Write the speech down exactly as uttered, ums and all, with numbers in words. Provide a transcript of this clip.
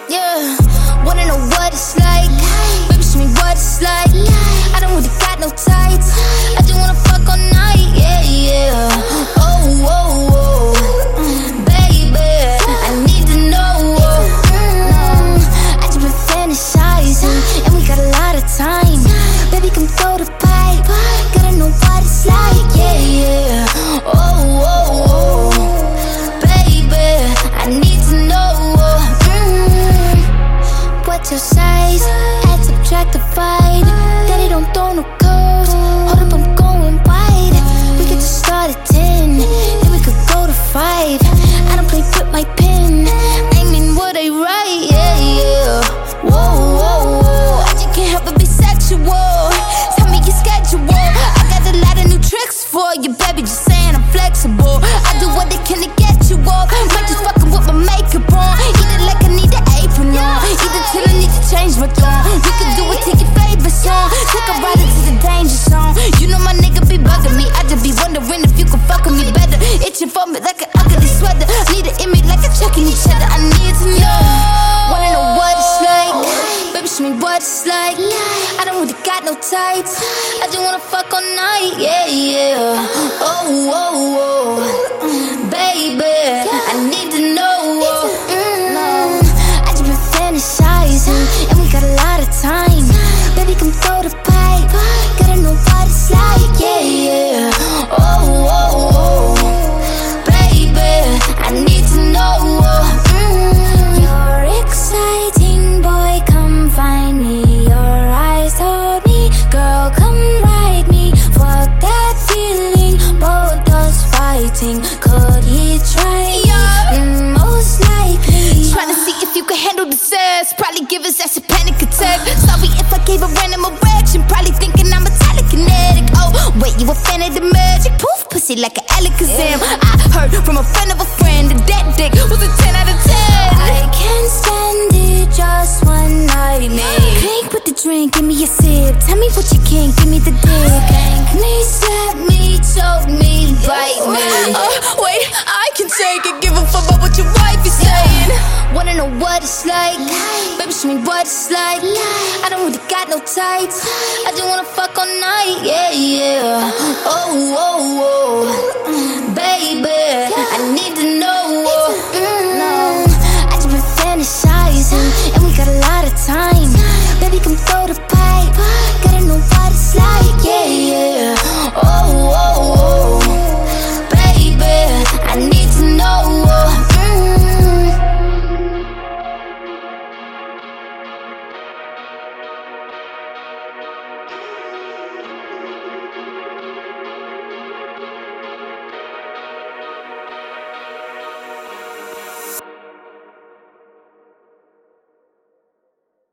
Yeah, wanna know what it's like? Baby, show me what it's like. I don't really got no tights. I just wanna fuck all night. Yeah, yeah. Oh, oh, oh, baby, I need to know. Mm, I just been fantasizing, and we got a lot of time. Baby, come throw the pipe. Gotta know what it's like. Yeah, yeah. Oh, oh, oh, baby, I need to know. Mm, what's your size? Add, subtract, divide. Daddy don't throw no curves. Hold up, I'm going wide. We could just start at ten, then we could go to five. I don't play with my pen. I mean what I write. Yeah, yeah. Whoa, whoa, whoa. I just can't help but be sexual. Tell me your schedule. I got a lot of new tricks for you, baby. Just saying I'm flexible. I do what I can to get you off. Might just fucking with my makeup on. Eat it like I need an apron on. Eat it till I need to change my tone. We can do it to your favorite song. Take a ride into the danger zone. You know my nigga be bugging me. I just be wondering if you can fuck with me better. Itching for me like an ugly sweater. Need an image like a checking each other. I need to know. Wanna know what it's like? Baby, show me what it's like. I don't really got no tights. I just wanna fuck all night. Yeah, yeah. Oh, oh, oh, baby, I need to know. Mm, I just been fantasizing, and we got a lot of time. Baby, come throw the pipe. Gotta know what it's like. Yeah, yeah. Oh, oh, oh, baby, I need to know. Mm, you're exciting, boy, come find me. Your eyes told me, girl, come ride me. Fuck that feeling, both us fighting. Could he try? Yeah. Mm, most likely. Trying to see if you can handle the sass. Probably give his ass a panic attack. Sorry if I gave a random erection. Probably thinking I'm a telekinetic. Oh, wait, you a fan of the magic? Poof, pussy like an Alakazam. I heard from a friend of a friend that that dick was a ten out of ten. I can't stand it, just one night, man. Crank with the drink, give me a sip. Tell me what you can, give me the dick. Spank me, slap me, choke me, bite me. Uh, wait, I can take it. Give a fuck about what your wife is saying. Wanna know what it's like? Baby, show me what it's like. I don't really got no tights. I just wanna fuck all night. Yeah, yeah. Oh, oh, oh, baby.